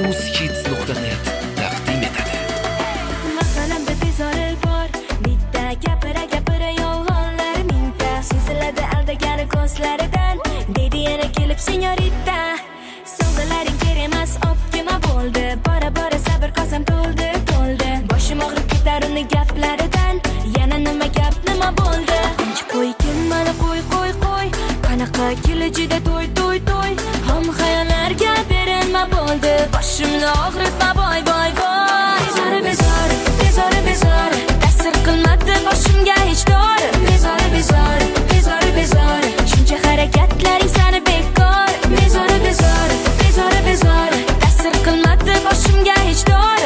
uz-hits.net taqdim etadi. Maqolamda bezori bor, bitta gapira yolg'onlar mingta. Seziladi aldagani ko'zlaridan, dedi yana kelib senyorita. Sovg'alaring kerak emas, optima bo'ldi. Bora sabr qosam to'ldi. Boshim og'rib ketar uni gaplaridan, yana nima gap, nima bo'ldi? Tinch qo'ygin mana qo'y. Qanaqa kelajida to'y. Ham xayollarga berilma bo'ldi. Boshimni og'ritma boy. Bezori, ta'sir qilmadi boshimga hech dori. Bezori, shuncha harakatlaring sani bekor. Bezori, ta'sir qilmadi boshimga hech dori.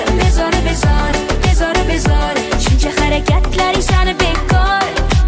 Bezori, shuncha harakatlaring sani bekor.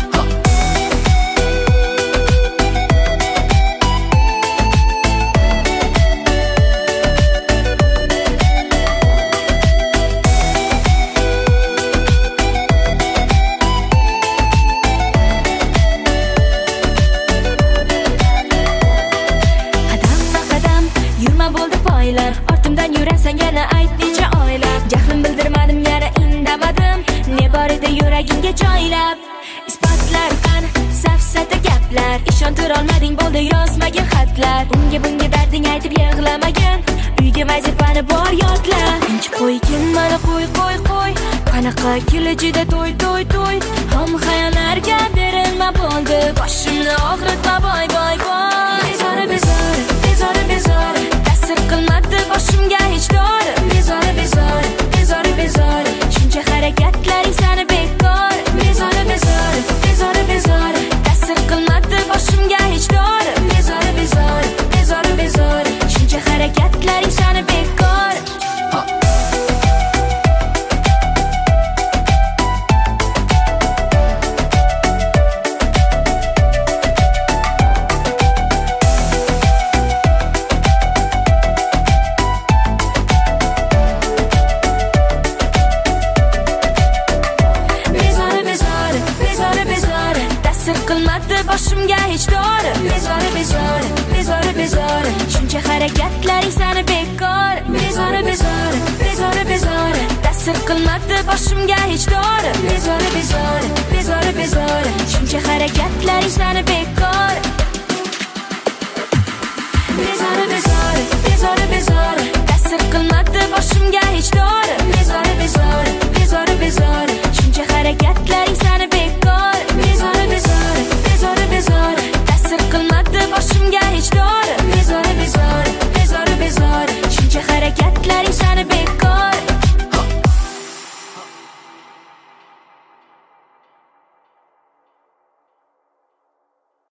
Ortimdan yurasan yana ayt necha oylab. Jahlim bildirmadim yana indamadim. Ne bor edi yuragingga joylab. Isbotlar qani, safsata gaplar. Ishontira olmading bo'ldi yozmagin xatlar. Unga bunga darding aytib yig'lamagin. Uyga vazifani bor yodla. Tinch qo'ygin mana qo'y. Qanaqa kelajida to'y. Ham xayollarga berilma bo'ldi. Boshimni og'ritma boy. Bezori, ta'sir qilmadi boshimga hech dori. Bezori, shuncha harakatlaring sani bekor. Bezori, ta'sir qilmadi boshimga hech dori. Bezori, shuncha harakatlaring sani bekor. Qilmadi boshimga hech dori. Bezori, shuncha harakatlaring sani bekor. Bezori, ta'sir qilmadi boshimga hech dori. Bezori, shuncha harakatlaring sani bekor.